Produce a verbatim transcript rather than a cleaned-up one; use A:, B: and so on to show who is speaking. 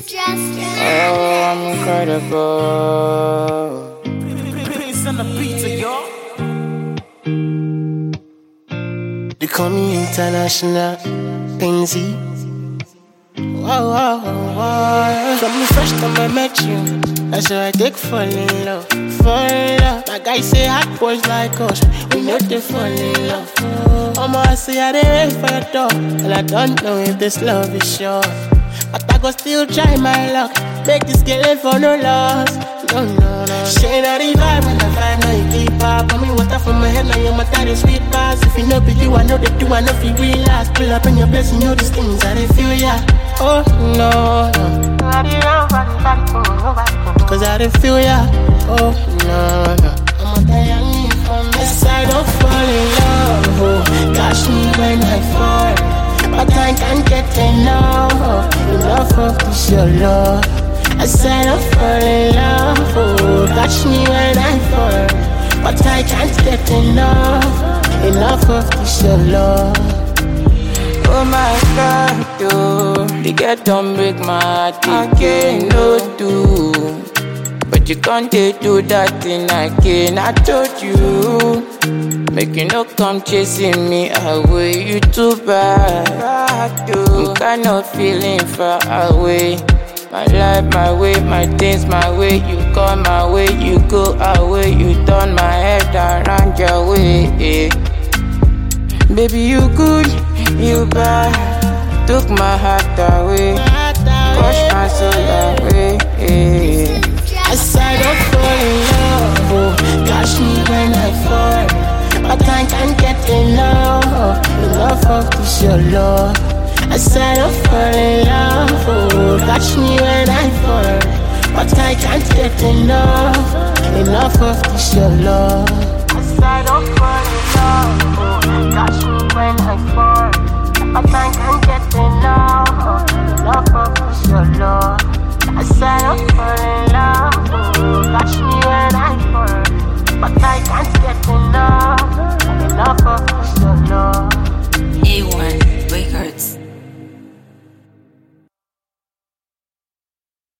A: Oh, I'm incredible.
B: Prince on the pizza, y'all.
C: They call me international, Penzi. Wow, wow, wow. From the first time I met you, that's how I take fall in love, fall in love. My guy say hot boys like us, we know they fall in love. I'ma say I didn't wait for your door, and I don't know if this love is sure. But I go still try my luck, make this girl live for no loss. No, no, no. She ain't not the vibe, when the vibe now you keep up. I mean water from my head, now you're my daddy sweet pass. If you know be you, I know they do, I know if you realize. Pull up in your place, you know these things, I they feel ya. Oh, no, no. Cause I didn't feel ya. Oh, no, no. I'm a dying from this side, don't fall in love. Oh, catch me when I fall. But I can't get enough, enough of this your love. I said I'm falling in love, oh, catch me when I fall. But I can't get enough, enough of this your love.
A: Oh my God, oh, the girl don't break my heart again, no do. But you can't do that thing again, I told you. Make you no come chasing me away, you too bad. I'm kind of feeling far away. My life, my way, my things, my way. You come my way, you go away. You turn my head around your way. Baby, you good, you bad. Took my heart away, pushed my soul away.
C: I said don't fall in love, oh, catch me when I fall. But I can't get enough, enough of this your love. I said I'm falling in love, oh, catch me when I fall. But I can't get enough, enough of this your love. I said I'm falling in love, oh, catch me when I fall. But I can't get enough.